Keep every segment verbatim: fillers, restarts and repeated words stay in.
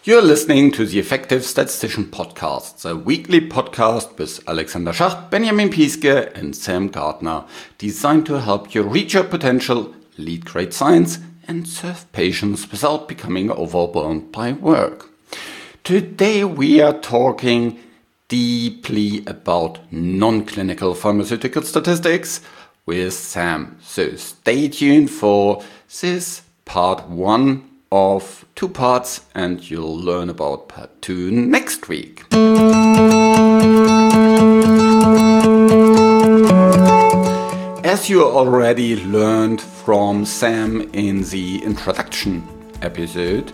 You're listening to the Effective Statistician Podcast, the weekly podcast with Alexander Schacht, Benjamin Piske, and Sam Gardner, designed to help you reach your potential, lead great science, and serve patients without becoming overwhelmed by work. Today we are talking deeply about non-clinical pharmaceutical statistics with Sam. So stay tuned for this part one of two parts, and you'll learn about part two next week. As you already learned from Sam in the introduction episode,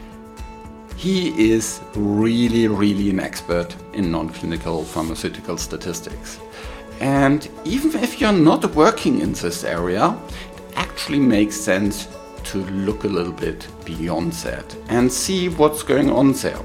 he is really, really an expert in non-clinical pharmaceutical statistics. And even if you're not working in this area, it actually makes sense to look a little bit beyond that and see what's going on there.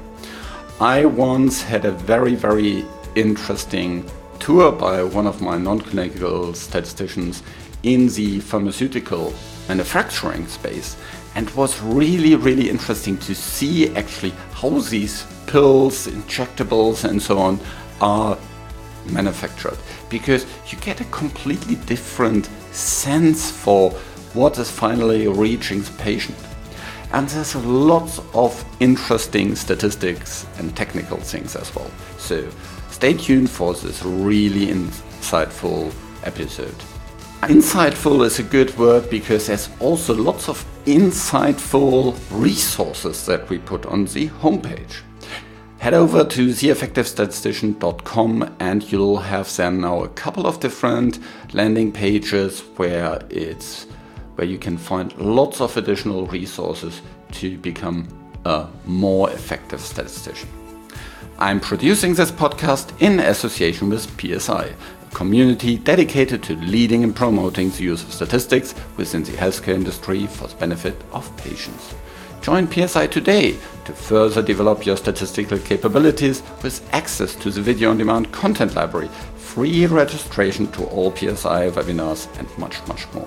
I once had a very, very interesting tour by one of my non-clinical statisticians in the pharmaceutical manufacturing space, and it was really, really interesting to see actually how these pills, injectables and so on are manufactured, because you get a completely different sense for what is finally reaching the patient. And there's lots of interesting statistics and technical things as well. So stay tuned for this really insightful episode. Insightful is a good word because there's also lots of insightful resources that we put on the homepage. Head over to the effective statistician dot com and you'll have there now a couple of different landing pages where it's where you can find lots of additional resources to become a more effective statistician. I'm producing this podcast in association with P S I, a community dedicated to leading and promoting the use of statistics within the healthcare industry for the benefit of patients. Join P S I today to further develop your statistical capabilities with access to the video-on-demand content library, free registration to all P S I webinars, and much, much more.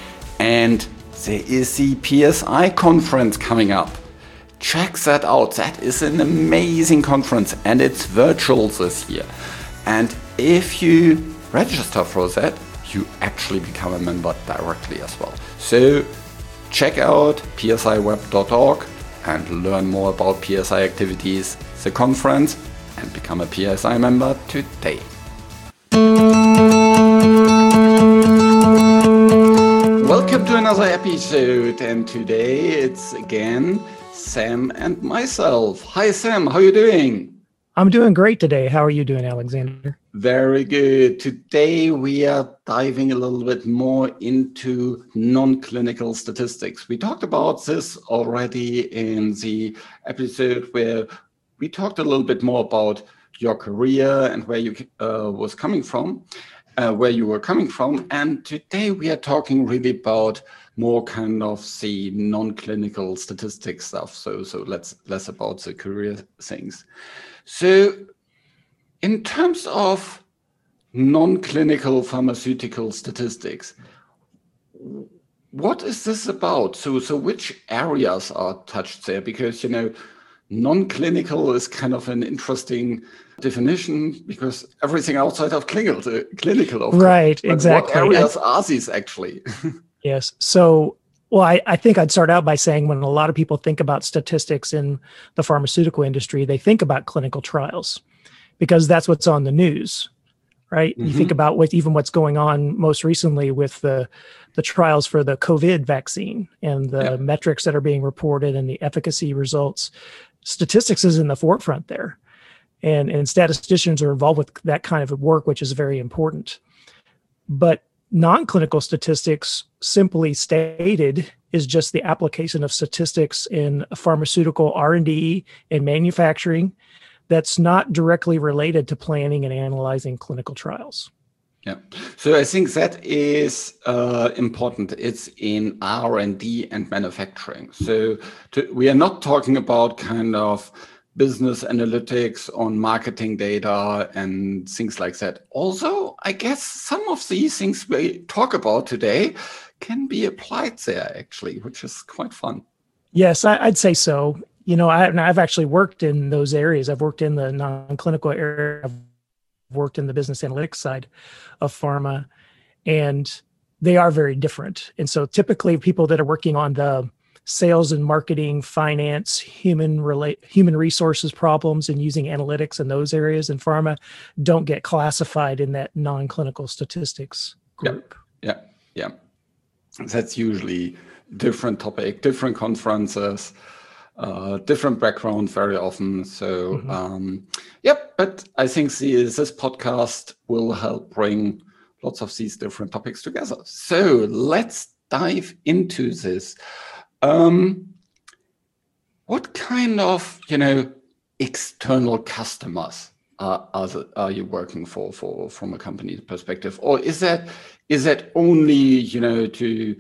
And there is the P S I conference coming up. Check that out. That is an amazing conference and it's virtual this year. And if you register for that, you actually become a member directly as well. So check out P S I web dot org and learn more about P S I activities, the conference, and become a P S I member today. Welcome to another episode, and today it's again Sam and myself. Hi Sam, how are you doing? I'm doing great today. How are you doing, Alexander? Very good. Today we are diving a little bit more into non-clinical statistics. We talked about this already in the episode where we talked a little bit more about your career and where you uh, was coming from. Uh, where you were coming from. And today we are talking really about more kind of the non-clinical statistics stuff. So so let's less about the career things. So in terms of non-clinical pharmaceutical statistics, what is this about? So so which areas are touched there? Because, you know, non-clinical is kind of an interesting definition because everything outside of clinical, clinical of right, course. exactly. What areas I, are these actually? Yes. So, well, I, I think I'd start out by saying when a lot of people think about statistics in the pharmaceutical industry, they think about clinical trials because that's what's on the news, right? Mm-hmm. You think about what even what's going on most recently with the the trials for the COVID vaccine and the yep. metrics that are being reported and the efficacy results. Statistics is in the forefront there. And, and statisticians are involved with that kind of work, which is very important. But non-clinical statistics, simply stated, is just the application of statistics in pharmaceutical R and D and manufacturing that's not directly related to planning and analyzing clinical trials. Yeah. So I think that is uh, important. It's in R and D and manufacturing. So to, we are not talking about kind of business analytics on marketing data and things like that. Also, I guess some of these things we talk about today can be applied there actually, which is quite fun. Yes, I'd say so. you know, I, I've actually worked in those areas. I've worked in the non-clinical area. I've worked in the business analytics side of pharma, and they are very different. And so typically people that are working on the sales and marketing, finance, human relate, human resources problems and using analytics in those areas in pharma don't get classified in that non-clinical statistics group. Yeah, yeah, yeah. That's usually different topic, different conferences, uh, different background very often. So, mm-hmm. um, yep, but I think the, this podcast will help bring lots of these different topics together. So let's dive into this. Um, what kind of, you know, external customers are are, the, are you working for, for from a company's perspective, or is that is that only, you know, to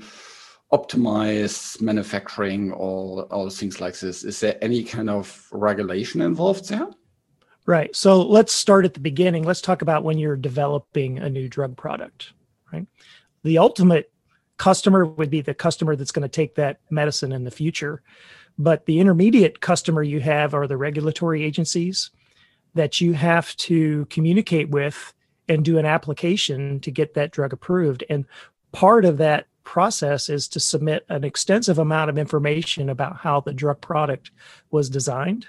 optimize manufacturing or or things like this? Is there any kind of regulation involved there? Right. So let's start at the beginning. Let's talk about when you're developing a new drug product. Right. The ultimate customer would be the customer that's going to take that medicine in the future. But the intermediate customer you have are the regulatory agencies that you have to communicate with and do an application to get that drug approved. And part of that process is to submit an extensive amount of information about how the drug product was designed,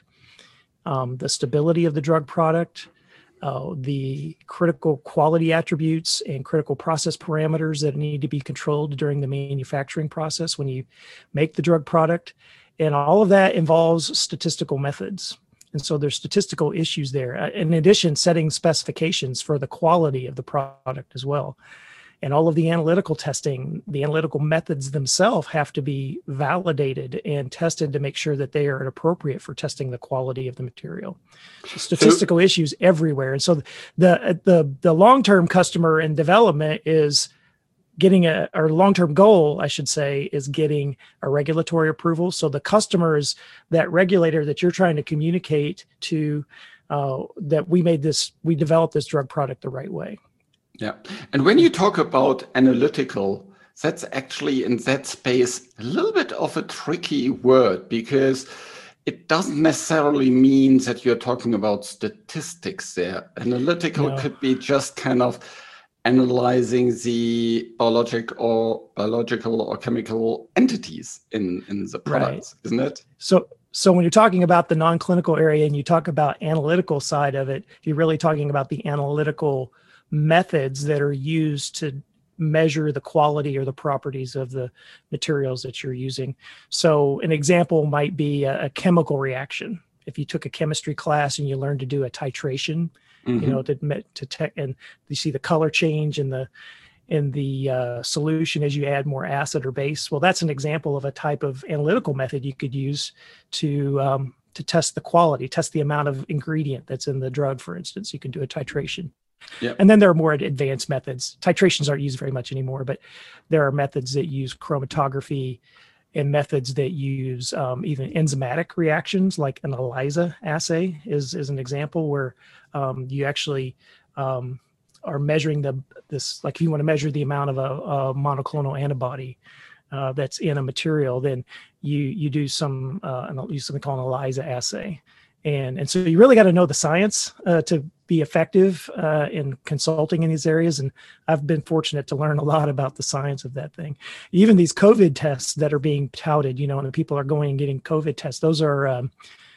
um, the stability of the drug product, Uh, the critical quality attributes and critical process parameters that need to be controlled during the manufacturing process when you make the drug product. And all of that involves statistical methods. And so there's statistical issues there. Uh, in addition, setting specifications for the quality of the product as well. And all of the analytical testing, the analytical methods themselves have to be validated and tested to make sure that they are appropriate for testing the quality of the material. So statistical so, issues everywhere. And so the the the long-term customer in development is getting a, or long-term goal, I should say, is getting a regulatory approval. So the customer is that regulator that you're trying to communicate to, uh, that we made this, we developed this drug product the right way. Yeah. And when you talk about analytical, that's actually in that space a little bit of a tricky word, because it doesn't necessarily mean that you're talking about statistics there. Analytical no. could be just kind of analyzing the biologic or biological or chemical entities in, in the products, right. Isn't it? So So when you're talking about the non-clinical area and you talk about analytical side of it, you're really talking about the analytical methods that are used to measure the quality or the properties of the materials that you're using. So an example might be a, a chemical reaction. If you took a chemistry class and you learned to do a titration, mm-hmm. you know, to, to te- and you see the color change in the in the uh, solution as you add more acid or base. Well, that's an example of a type of analytical method you could use to um, to test the quality, test the amount of ingredient that's in the drug, for instance. You can do a titration. Yep. And then there are more advanced methods. Titrations aren't used very much anymore, but there are methods that use chromatography and methods that use um, even enzymatic reactions, like an ELISA assay is, is an example where um, you actually um, are measuring the this, like if you want to measure the amount of a, a monoclonal antibody uh, that's in a material, then you you do some uh, use something called an ELISA assay. And, and so you really got to know the science uh, to be effective uh, in consulting in these areas. And I've been fortunate to learn a lot about the science of that thing. Even these COVID tests that are being touted, you know, and people are going and getting COVID tests, those are um,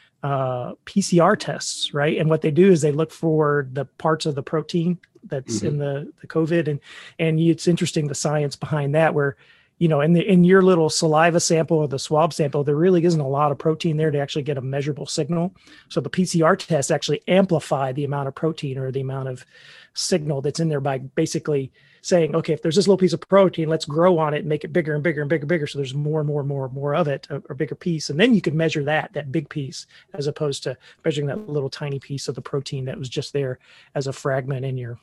uh, P C R tests, right? And what they do is they look for the parts of the protein that's mm-hmm. in the, the COVID. And, and it's interesting, the science behind that, where you know, in the in your little saliva sample or the swab sample, there really isn't a lot of protein there to actually get a measurable signal. So the P C R tests actually amplify the amount of protein or the amount of signal that's in there by basically saying, okay, if there's this little piece of protein, let's grow on it and make it bigger and bigger and bigger and bigger. So there's more and more and more and more of it, a, a bigger piece. And then you can measure that, that big piece, as opposed to measuring that little tiny piece of the protein that was just there as a fragment in your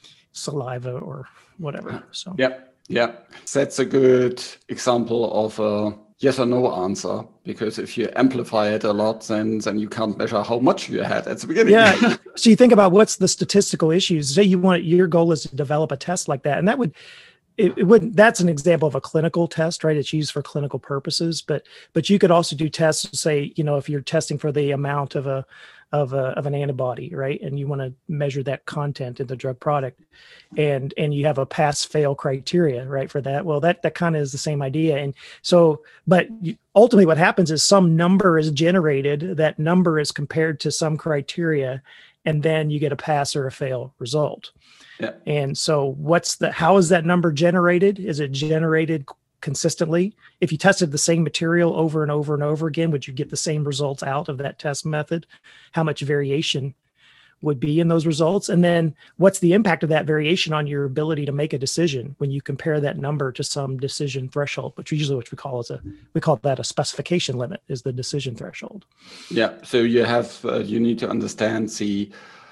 saliva or whatever. So, yep. Yeah, that's a good example of a yes or no answer, because if you amplify it a lot, then then you can't measure how much you had at the beginning. Yeah. So you think about what's the statistical issues. Say you want your goal is to develop a test like that, and that would it, it wouldn't, that's an example of a clinical test, right? It's used for clinical purposes, but, but you could also do tests, say, you know, if you're testing for the amount of a, of a, of an antibody, right? And you want to measure that content in the drug product, and, and you have a pass fail criteria, right? For that. Well, that, that kind of is the same idea. And so, but you, ultimately what happens is some number is generated, that number is compared to some criteria, and then you get a pass or a fail result. Yeah. And so what's the, how is that number generated? Is it generated consistently? If you tested the same material over and over and over again, would you get the same results out of that test method? How much variation would be in those results? And then what's the impact of that variation on your ability to make a decision when you compare that number to some decision threshold, which usually which we call as a, we call that a specification limit, is the decision threshold. Yeah. So you have, uh, you need to understand the,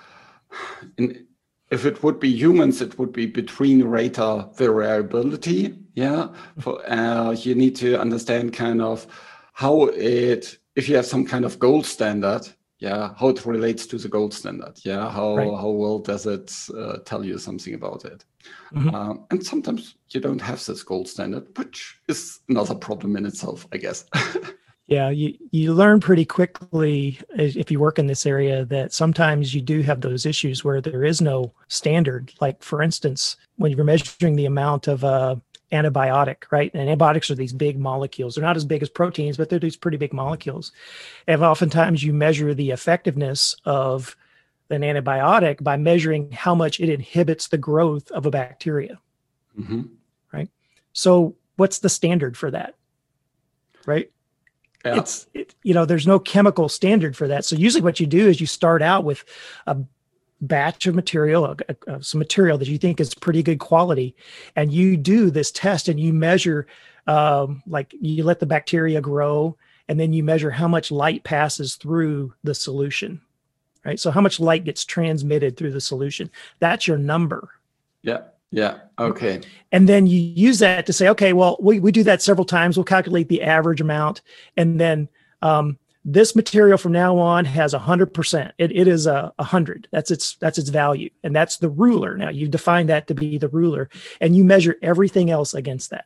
in, if it would be humans, it would be between rater variability. Yeah. For, uh, you need to understand kind of how it, if you have some kind of gold standard, yeah, how it relates to the gold standard. Yeah. How, right. how well does it uh, tell you something about it? Mm-hmm. Um, and sometimes you don't have this gold standard, which is another problem in itself, I guess. Yeah, you, you learn pretty quickly if you work in this area that sometimes you do have those issues where there is no standard. Like, for instance, when you're measuring the amount of uh, antibiotic, right? And antibiotics are these big molecules. They're not as big as proteins, but they're these pretty big molecules. And oftentimes you measure the effectiveness of an antibiotic by measuring how much it inhibits the growth of a bacteria, mm-hmm. right? So what's the standard for that, right? Yeah. It's, it, you know, there's no chemical standard for that. So usually what you do is you start out with a batch of material, a, a, some material that you think is pretty good quality. And you do this test and you measure, um, like you let the bacteria grow, and then you measure how much light passes through the solution, right? So how much light gets transmitted through the solution. That's your number. Yeah. Yeah. Okay. And then you use that to say, okay, well, we, we do that several times. We'll calculate the average amount. And then um, this material from now on has a hundred percent. It, it is a, a hundred. That's its, that's its value. And that's the ruler. Now you define that to be the ruler, and you measure everything else against that.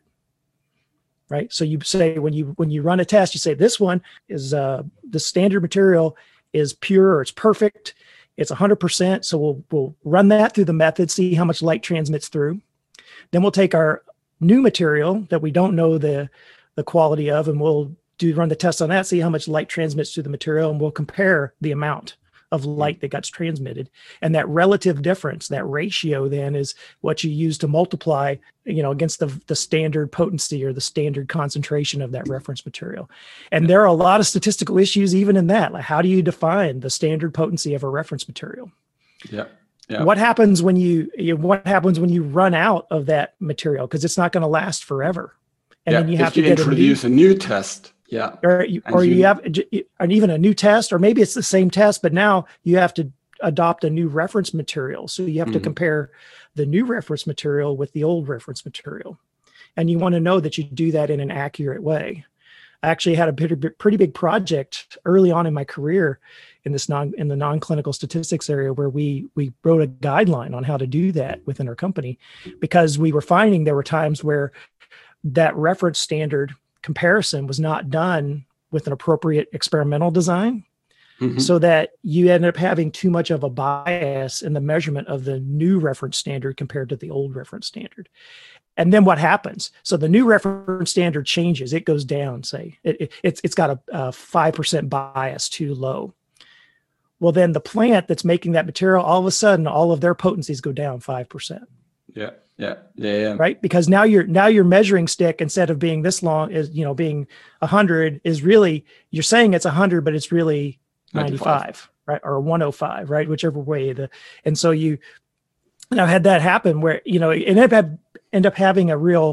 Right. So you say, when you, when you run a test, you say this one is uh, the standard material is pure, or it's perfect. It's one hundred percent. So we'll we'll run that through the method, see how much light transmits through. Then we'll take our new material that we don't know the, the quality of, and we'll do run the test on that, see how much light transmits through the material, and we'll compare the amount of light that got transmitted. And that relative difference, that ratio, then is what you use to multiply, you know, against the, the standard potency or the standard concentration of that reference material. And there are a lot of statistical issues even in that. Like, how do you define the standard potency of a reference material? Yeah. Yeah. What happens when you, you what happens when you run out of that material? Because it's not going to last forever. And yeah. then you have if to you get introduce a new, a new test. Yeah. Or you, or you, you have and even a new test, or maybe it's the same test, but now you have to adopt a new reference material. So you have mm-hmm. to compare the new reference material with the old reference material. And you want to know that you do that in an accurate way. I actually had a pretty, pretty big project early on in my career in this non in the non-clinical statistics area, where we we wrote a guideline on how to do that within our company, because we were finding there were times where that reference standard comparison was not done with an appropriate experimental design, mm-hmm. so that you end up having too much of a bias in the measurement of the new reference standard compared to the old reference standard. And then what happens? So the new reference standard changes, it goes down, say it, it, it's, it's got a, a five percent bias too low. Well, then the plant that's making that material, all of a sudden, all of their potencies go down five percent. Yeah. Yeah, yeah, yeah. Right. Because now you're now your measuring stick, instead of being this long, is, you know, being a hundred, is really, you're saying it's a hundred, but it's really ninety-five, right? Or one oh five, right? Whichever way. The and so you, and I've had that happen where, you know, it ended up end up having a real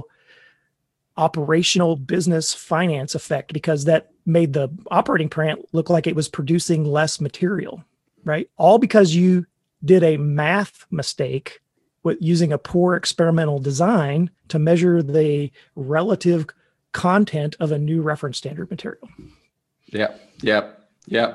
operational business finance effect, because that made the operating plant look like it was producing less material, right? All because you did a math mistake with using a poor experimental design to measure the relative content of a new reference standard material. Yeah, yeah, yeah.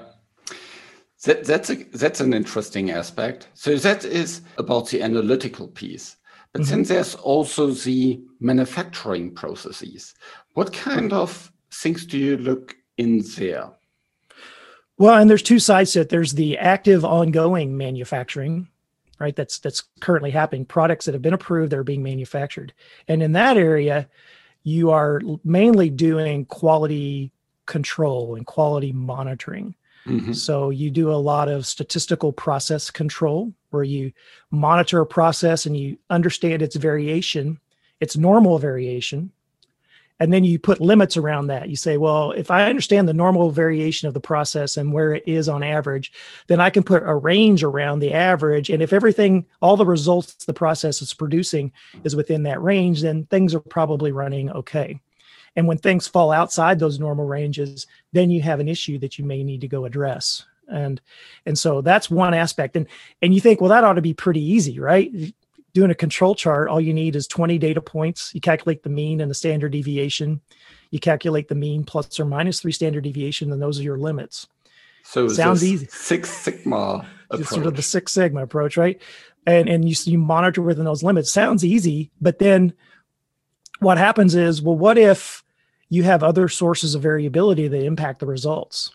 That, that's a, that's an interesting aspect. So that is about the analytical piece. But Mm-hmm. then there's also the manufacturing processes. What kind of things do you look in there? Well, and there's two sides to it. There's the active ongoing manufacturing, right? That's that's currently happening, products that have been approved that are being manufactured. And in that area, you are mainly doing quality control and quality monitoring. Mm-hmm. So you do a lot of statistical process control where you monitor a process and you understand its variation, its normal variation. And then you put limits around that. You say, well, if I understand the normal variation of the process and where it is on average, then I can put a range around the average. And if everything, all the results the process is producing is within that range, then things are probably running okay. And when things fall outside those normal ranges, then you have an issue that you may need to go address. And, and so that's one aspect. And, and you think, well, that ought to be pretty easy, right? Doing a control chart, all you need is twenty data points. You calculate the mean and the standard deviation. You calculate the mean plus or minus three standard deviation, and those are your limits. So it sounds easy. Six Sigma approach. It's sort of the Six Sigma approach, right? And and you you monitor within those limits. Sounds easy, but then what happens is, well, what if you have other sources of variability that impact the results?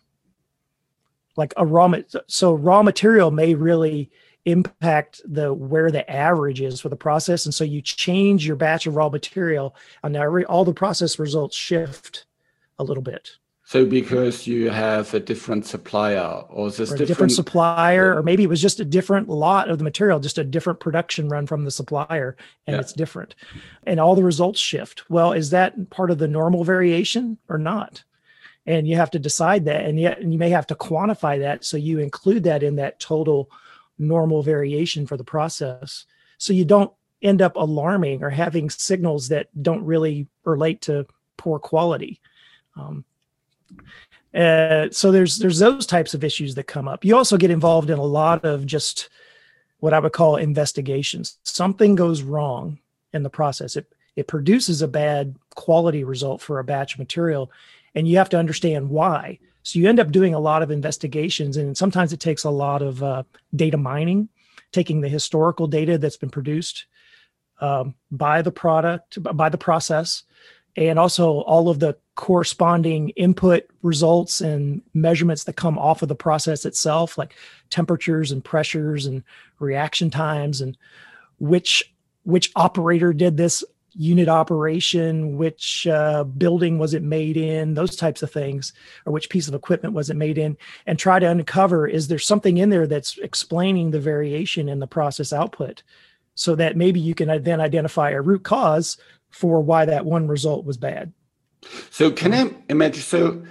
Like a raw, so raw material may really impact the where the average is for the process, and so you change your batch of raw material, and now every, all the process results shift a little bit. So because you have a different supplier, or this or a different, different supplier, yeah. Or maybe it was just a different lot of the material, just a different production run from the supplier, and yeah. It's different, and all the results shift. Well, is that part of the normal variation or not? And you have to decide that, and yet and you may have to quantify that, so you include that in that total normal variation for the process, so you don't end up alarming or having signals that don't really relate to poor quality. Um, uh, so there's there's those types of issues that come up. You also get involved in a lot of just what I would call investigations. Something goes wrong in the process. It it produces a bad quality result for a batch of material, and you have to understand why. So you end up doing a lot of investigations, and sometimes it takes a lot of uh, data mining, taking the historical data that's been produced um, by the product, by the process, and also all of the corresponding input results and measurements that come off of the process itself, like temperatures and pressures and reaction times, and which which operator did this unit operation, which uh, building was it made in, those types of things, or which piece of equipment was it made in, and try to uncover, is there something in there that's explaining the variation in the process output, so that maybe you can then identify a root cause for why that one result was bad. So can I imagine, so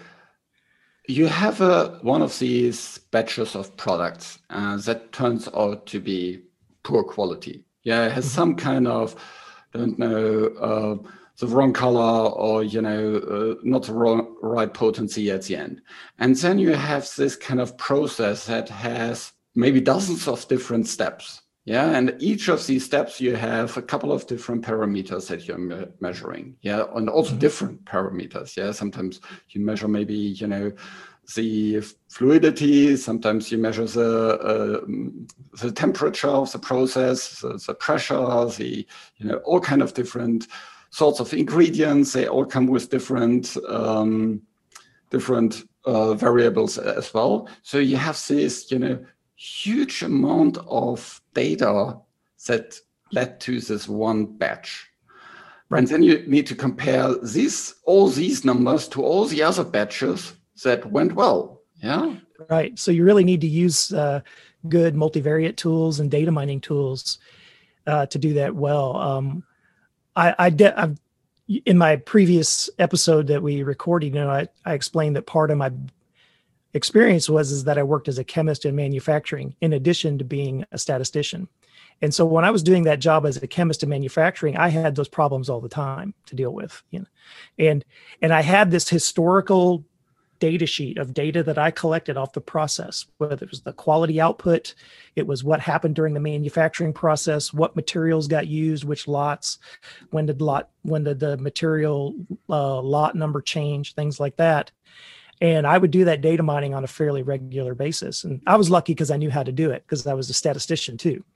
you have a, one of these batches of products uh, that turns out to be poor quality. Yeah, it has mm-hmm. some kind of, don't know, uh, the wrong color, or, you know, uh, not the wrong, right potency at the end. And then you have this kind of process that has maybe dozens of different steps. Yeah, and each of these steps, you have a couple of different parameters that you're me- measuring. Yeah, and also mm-hmm. different parameters. Yeah, sometimes you measure maybe, you know, the fluidity. Sometimes you measure the uh, the temperature of the process, the, the pressure, the, you know, all kind of different sorts of ingredients. They all come with different um, different uh, variables as well. So you have this, you know, huge amount of data that led to this one batch. Right. And then you need to compare these all these numbers to all the other batches that went well. Yeah. Right. So you really need to use uh, good multivariate tools and data mining tools uh, to do that well. Um, I, I de- I've, in my previous episode that we recorded, you know, I, I explained that part of my experience was is that I worked as a chemist in manufacturing in addition to being a statistician. And so when I was doing that job as a chemist in manufacturing, I had those problems all the time to deal with, you know, and, and I had this historical data sheet of data that I collected off the process, whether it was the quality output, it was what happened during the manufacturing process, what materials got used, which lots, when did lot, when did the material uh, lot number change, things like that. And I would do that data mining on a fairly regular basis. And I was lucky because I knew how to do it, because I was a statistician too.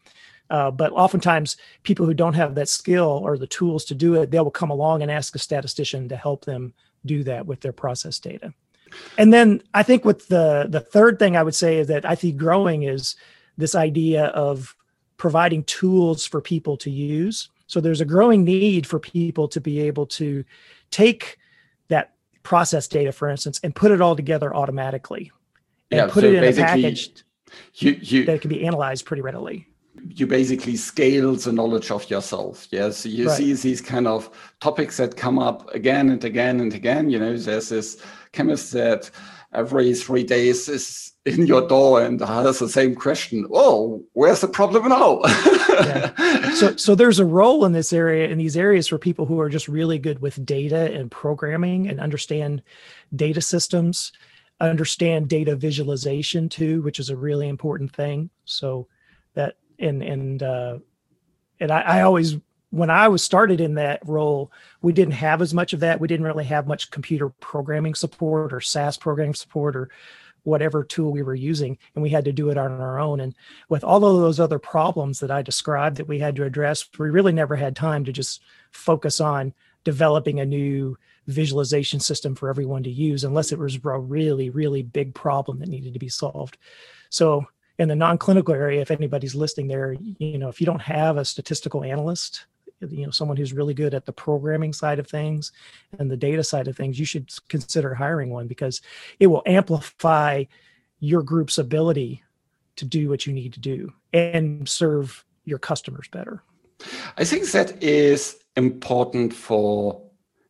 Uh, but oftentimes people who don't have that skill or the tools to do it, they will come along and ask a statistician to help them do that with their process data. And then I think with the, the third thing I would say is that I think growing is this idea of providing tools for people to use. So there's a growing need for people to be able to take that process data, for instance, and put it all together automatically and yeah, put so it in a basically package you, you, that can be analyzed pretty readily. You basically scale the knowledge of yourself. Yes, you Right. see these kind of topics that come up again and again and again. You know, there's this chemist that every three days is in your door and has the same question. Oh, where's the problem now? Yeah. So, so there's a role in this area, in these areas, for people who are just really good with data and programming and understand data systems, understand data visualization too, which is a really important thing. So that and and uh, and I, I always, when I was started in that role, we didn't have as much of that. We didn't really have much computer programming support or S A S programming support or whatever tool we were using, and we had to do it on our own. And with all of those other problems that I described that we had to address, we really never had time to just focus on developing a new visualization system for everyone to use, unless it was a really, really big problem that needed to be solved. So in the non-clinical area, if anybody's listening there, you know, if you don't have a statistical analyst, you know, someone who's really good at the programming side of things and the data side of things, you should consider hiring one, because it will amplify your group's ability to do what you need to do and serve your customers better. I think that is important for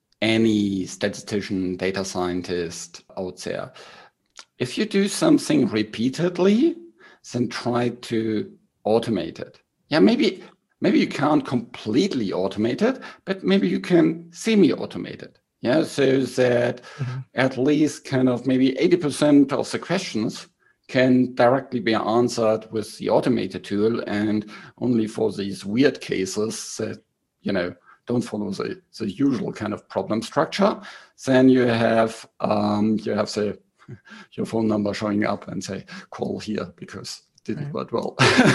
any statistician, data scientist out there. If you do something repeatedly, then try to automate it. Yeah, maybe maybe you can't completely automate it, but maybe you can semi-automate it. Yeah, so that mm-hmm. at least kind of maybe eighty percent of the questions can directly be answered with the automated tool, and only for these weird cases that, you know, don't follow the, the usual kind of problem structure, then you have um, you have the your phone number showing up and say, call here because it didn't work well.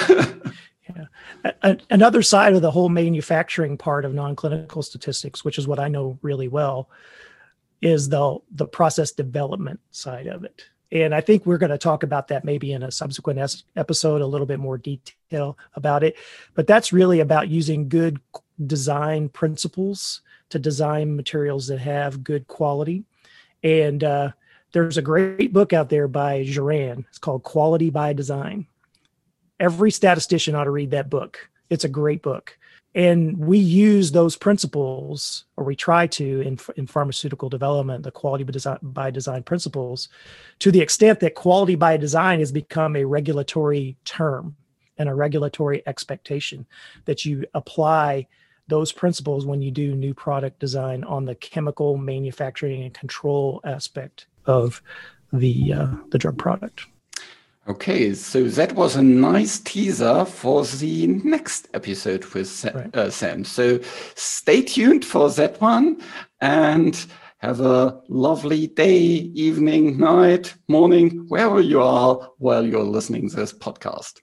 Yeah. A- another side of the whole manufacturing part of non-clinical statistics, which is what I know really well, is the, the process development side of it. And I think we're going to talk about that maybe in a subsequent es- episode, a little bit more detail about it. But that's really about using good design principles to design materials that have good quality. And uh, there's a great book out there by Juran. It's called Quality by Design. Every statistician ought to read that book. It's a great book. And we use those principles, or we try to, in, in pharmaceutical development, the quality by design, by design principles, to the extent that quality by design has become a regulatory term and a regulatory expectation that you apply those principles when you do new product design on the chemical manufacturing and control aspect of the uh, the drug product. Okay, so that was a nice teaser for the next episode with Sam. Right. Uh, Sam. So stay tuned for that one, and have a lovely day, evening, night, morning, wherever you are while you're listening to this podcast.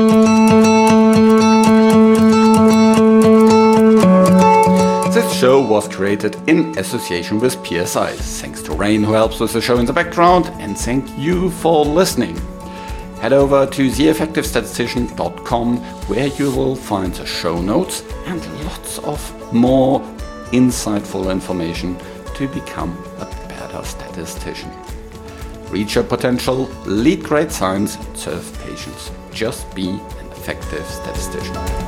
This show was created in association with P S I. Thanks to Rain, who helps with the show in the background, and thank you for listening. Head over to the effective statistician dot com, where you will find the show notes and lots of more insightful information to become a better statistician. Reach your potential, lead great science, serve patients. Just be an effective statistician.